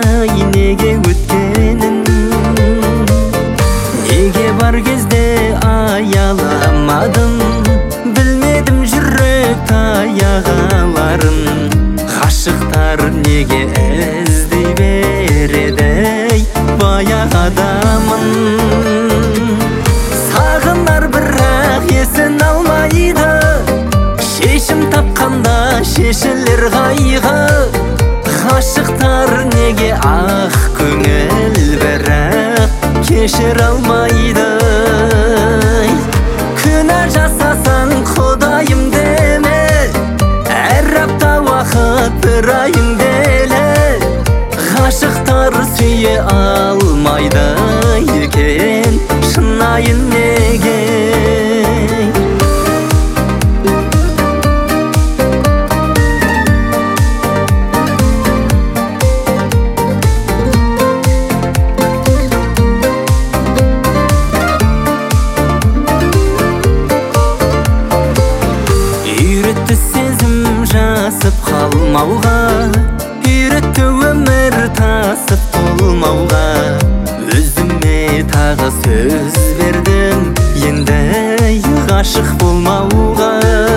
неге өткенін, неге бар кезде аяламадым, білмедім жүрек таяғаларын. Ғашықтар неге іздей береді баяғы адамын. Сағынар бірақ есін алмайды, шешім тапқанда шешілер қайғы. Ғашықтар неге ақ көңіл бірақ кешір алмайды. Күнә жасасаң құдайым деме, әр апта уақыт бір айың деле. Ғашықтар сүйе алмайды екен, шынайын неге? Үйретті сезім жасып қалмауға, үйретті өмір тасып толмауға. Өзіме тағы сөз бердім, енді ғашық болмауға.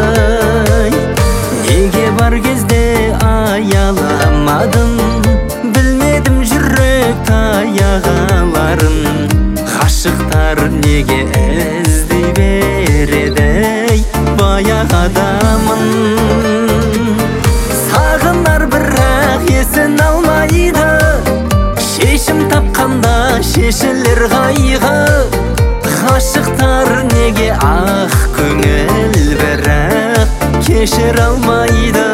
Неге бар кезде аяламадым, білмедім жүрек таяғаларын. Ғашықтар неге іздей береді баяғы адамын. Сағынар бірақ есін алмайды, шешім тапқанда шешілер қайғы. Ғашықтар неге ақ көңіл бірақ кешір алмайды.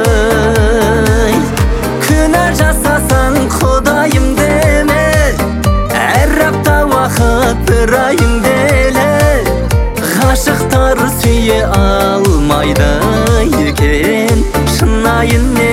Күнә жасасаң құдайым деме, әр апта уақыт бір айың деле. Ғашықтар сүйе алмайды екен, шынайын